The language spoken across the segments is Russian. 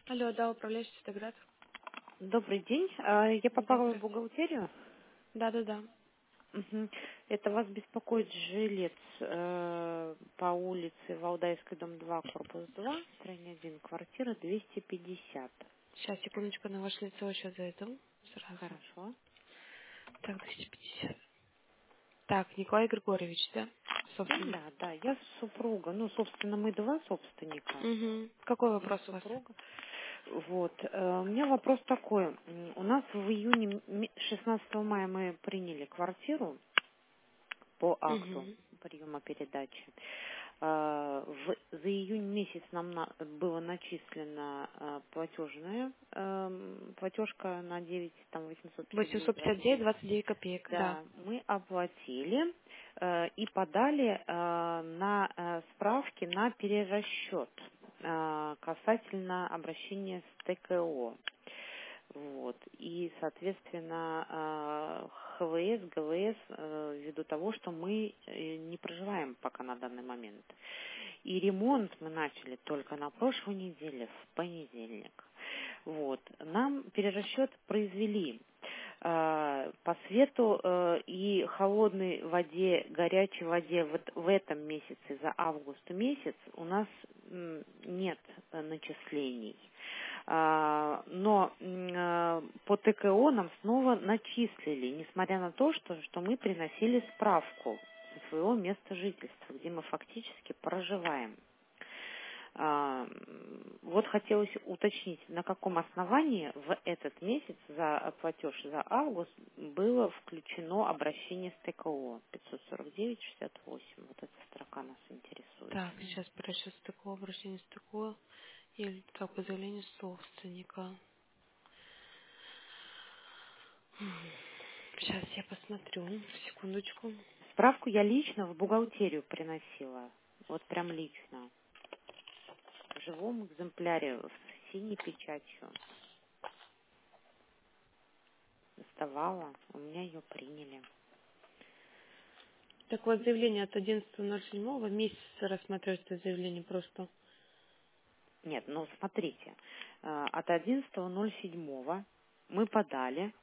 Алло, да, управляющий Цветоград. Добрый день. Я Да, попала в здравствуйте. бухгалтерию. Да. Мгм. Это вас беспокоит жилец по улице Валдайской, дом 2, корпус 2, строение 1, квартира 250. Сейчас, секундочку, на ваше лицо сейчас зайду. Сразу. Хорошо. Так, 250. Так, Николай Григорьевич, да? Собственно. Да, я супруга. Ну, собственно, мы два собственника. Угу. Какой Я вопрос у вас? супруга. Вот. У меня вопрос такой. У нас в июне, 16 мая мы приняли квартиру по акту Угу. приема передачи. За июнь месяц нам было начислена платежка на 9, там 859, 859, 29. 29 копеек, да. Да, мы оплатили и подали на справки на перерасчет касательно обращения с ТКО. Вот. И, соответственно, ХВС, ГВС, ввиду того, что мы не проживаем пока на данный момент. И ремонт мы начали только на прошлой неделе, в понедельник. Вот. Нам перерасчет произвели по свету и холодной воде, горячей воде вот в этом месяце, за август месяц, у нас нет начислений. Но по ТКО нам снова начислили, несмотря на то, что мы приносили справку со своего места жительства, где мы фактически проживаем. Вот хотелось уточнить, на каком основании в этот месяц за платеж за август было включено обращение с ТКО 549-68. Вот эта строка нас интересует. Так, сейчас просчет стыкового, обращение стыкового. Или так, по заявлению собственника. Сейчас я посмотрю. Секундочку. Справку я лично в бухгалтерию приносила. Вот прям лично. В живом экземпляре с синей печатью. Доставала. У меня ее приняли. Так вот, заявление от 11.07 месяц рассматривается заявление просто. Нет, ну смотрите. От 11.07 мы подали.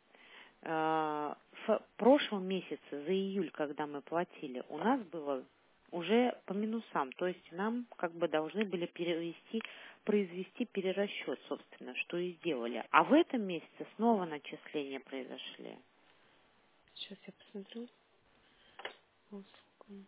В прошлом месяце, за июль, когда мы платили, у нас было уже по минусам. То есть нам как бы должны были произвести перерасчет, собственно, что и сделали. А в этом месяце снова начисления произошли. Сейчас я посмотрю. Волжском.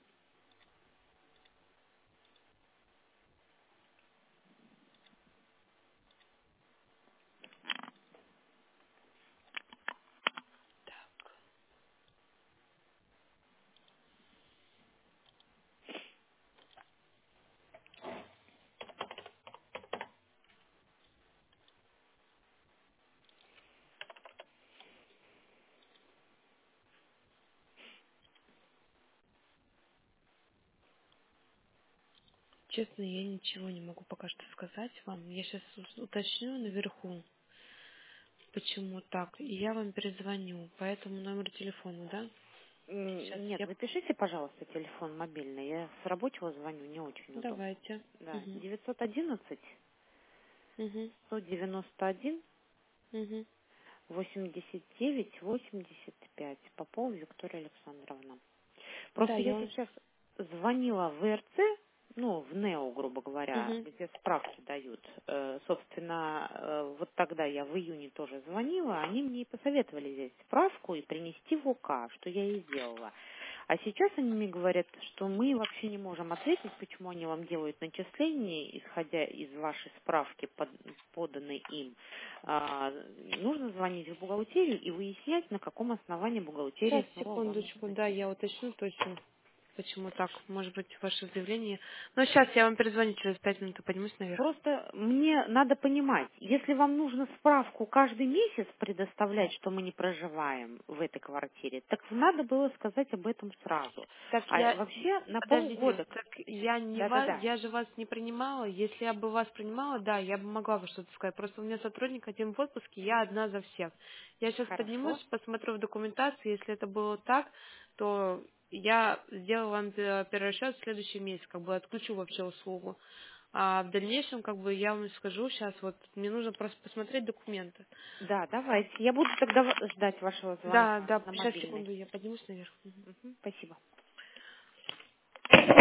Честно, я ничего не могу пока что сказать вам. Я сейчас уточню наверху, почему так. И я вам перезвоню по этому номеру телефона, да? Сейчас Нет, я... вы пишите, пожалуйста, телефон мобильный. Я с рабочего звоню, не очень удобно. Давайте. Да, Угу. 911 Угу. 191 Угу. 89-85. Попова Виктория Александровна. Да, Просто я я вам... сейчас звонила в ВРЦ, ну, в НЕО, грубо говоря, Угу. где справки дают. Собственно, вот тогда я в июне тоже звонила, они мне и посоветовали взять справку и принести в ОК, что я и сделала. А сейчас они мне говорят, что мы вообще не можем ответить, почему они вам делают начисление, исходя из вашей справки, поданной им. А, Нужно звонить в бухгалтерию и выяснять, на каком основании Сейчас, бухгалтерия снова вам секундочку. Да, начислит. я уточню точно, почему так. Может быть, ваше заявление... Но сейчас я вам перезвоню через 5 минут и поднимусь наверх. Просто мне надо понимать, если вам нужно справку каждый месяц предоставлять, что мы не проживаем в этой квартире, так надо было сказать об этом сразу. Так А я... вообще на Подождите, полгода... так я не вас, Да-да-да. я же вас не принимала. Если я бы вас принимала, да, я бы могла бы что-то сказать. Просто у меня сотрудник один в отпуске, я одна за всех. Я сейчас поднимусь, Хорошо. посмотрю в документацию. Если это было так, то я сделаю вам перерасчет в следующий месяц, как бы отключу вообще услугу. А в дальнейшем, как бы, я вам скажу сейчас, вот, мне нужно просто посмотреть документы. Да, давайте. Я буду тогда ждать вашего Да, звонка да, на сейчас, мобильный. секунду, я поднимусь наверх. Мгм. Мгм, спасибо.